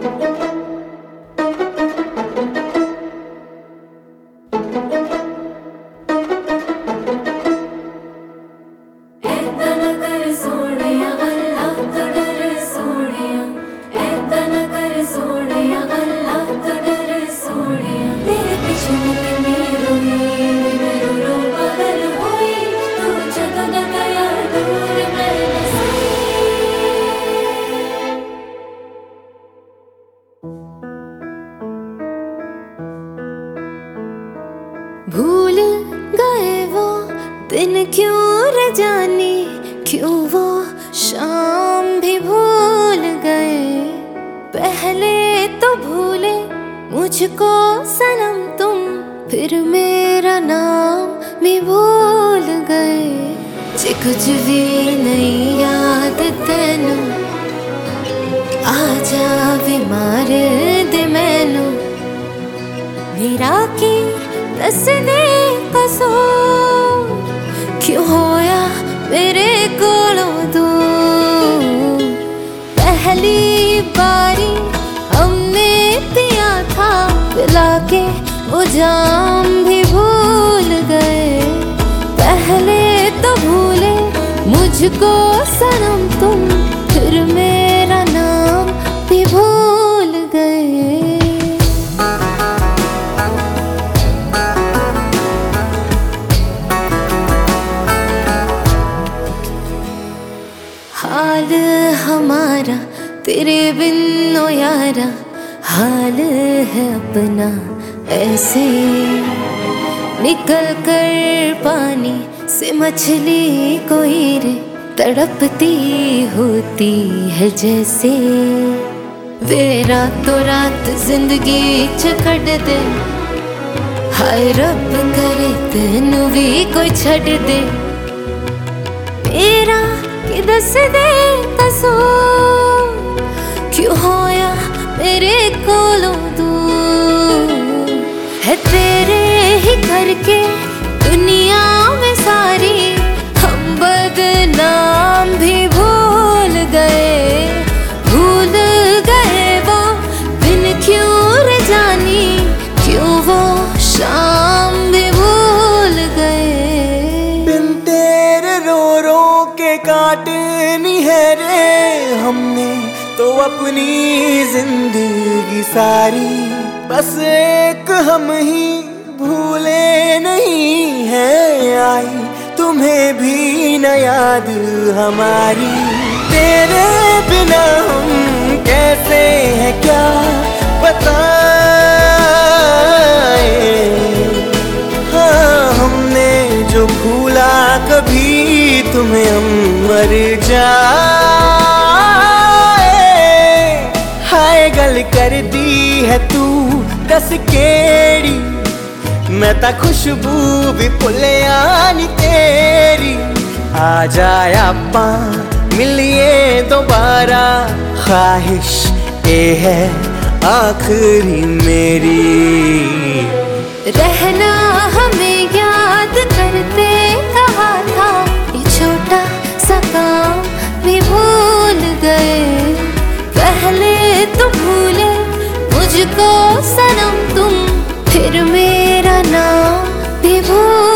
भूल गए वो दिन क्यों रे जाने, क्यों वो शाम भी भूल गए। पहले तो भूले मुझको सनम तुम, फिर मेरा नाम भी भूल गए। जे कुछ भी नहीं याद तेनू, आजा भी मार दे मैनू। मेरा की दस दे कसूर, क्यों होया मेरे कोलों दूर। पहली बारी हमने पिया था, पिला के वो जाम भी भूल गए। पहले तो भूले मुझको सनम तुम, फिर मेरा नाम भी भूल गए। हाल हमारा तेरे बिन ओ यारा, हाल है अपना ऐसे। निकल कर पानी से मछली कोई रे, तड़पती होती है जैसे। वे रातों रात जिंदगी च कट दे, हाय रब करे तेनू भी कोई छड़ दे। मेरा कि दस दे कसूर, क्यों होया मेरे कोलों दूर। है तेरे ही करके दुनिया में सारी, हम बदनाम भी भूल गए। भूल गए वो दिन क्यों रे जानी, क्यों वो शाम भी भूल गए। बिन तेरे रो रो के काटनी है रे हमने तो अपनी जिंदगी सारी। बस एक हम ही भूले नहीं है आई, तुम्हें भी न याद हमारी। तेरे बिना हम कैसे हैं क्या बताएं। हाँ हमने जो भूला कभी तुम्हें हम मर जाए। हाय गल कर दी है तू दस केड़ी, मैं ता खुशबू भी भुलिया नी तेरी। आ जाया आपां मिलिए दोबारा, ख्वाहिश ये है आखिरी मेरी। रहना हमें याद करते कहा था, ये छोटा सा काम भी भूल गए। पहले तो भूले मुझको सनम तुम, फिर मेरा नाम भी भूल